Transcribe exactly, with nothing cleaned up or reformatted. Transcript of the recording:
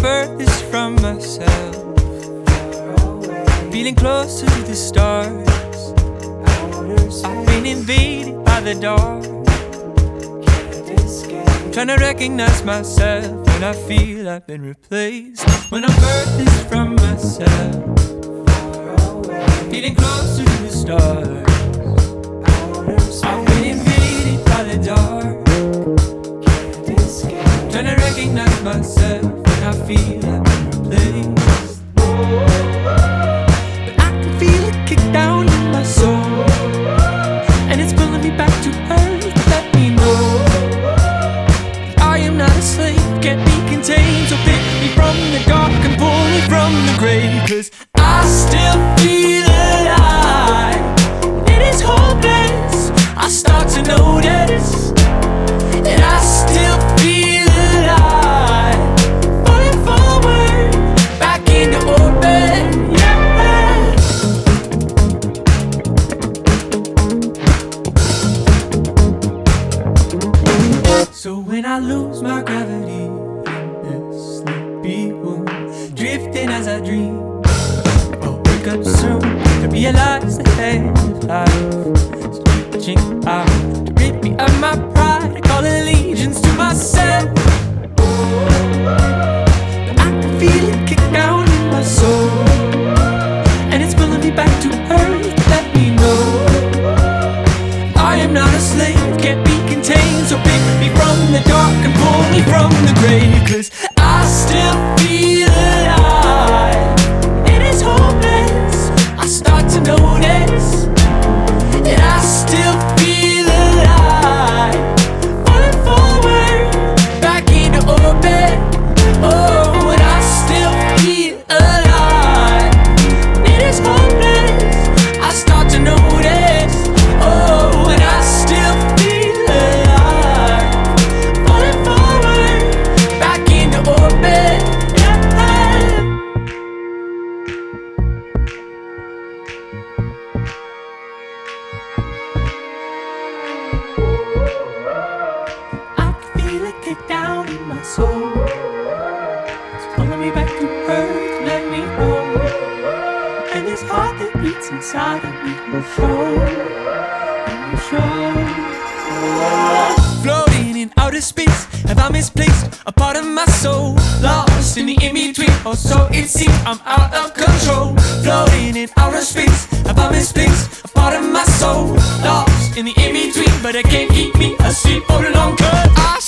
furthest from myself, feeling closer to the stars. I've been invaded by the dark, trying to recognize myself when I feel I've been replaced. When I'm furthest from myself, feeling closer to the stars. I've been invaded by the dark, trying to recognize myself when I feel I've been replaced. But I can feel it kick down in my soul, and it's pulling me back to earth. Let me know I am not a slave, can't be contained. So pick me from the dark and pull me from the grave, 'cause I still feel alive. It is hopeless, I start to notice that I still feel alive. Falling forward, back into orbit, yeah. So when I lose my gravity in this sleepy womb, drifting as I dream, I'll wake up soon to realize the hand of life is reaching out to rid me of my pride. I call allegiance to myself, but I can feel it kick down in my soul, and it's pulling me back to earth. Let me know I am not a slave, can't be contained. So pick me from the dark and pull me from the grave, 'cause I still feel alive. It is hopeless, I start to notice that I still feel alive. Falling forward, back into orbit. Oh, and I still feel alive. It is hopeless, I start to notice. Oh, and I still feel alive. Falling forward, back into orbit, yeah. I can feel it kick down in my soul, it's pulling me back to earth. Let me know, and this heart that beats inside of me will show, it will show. Floating in outer space, have I misplaced a part of my soul? Lost in the in-between, or so it seems. I'm out of control. Floating in outer space, have I misplaced a part of my soul? Lost in the in-between, but it can't keep me asleep for long, 'cause I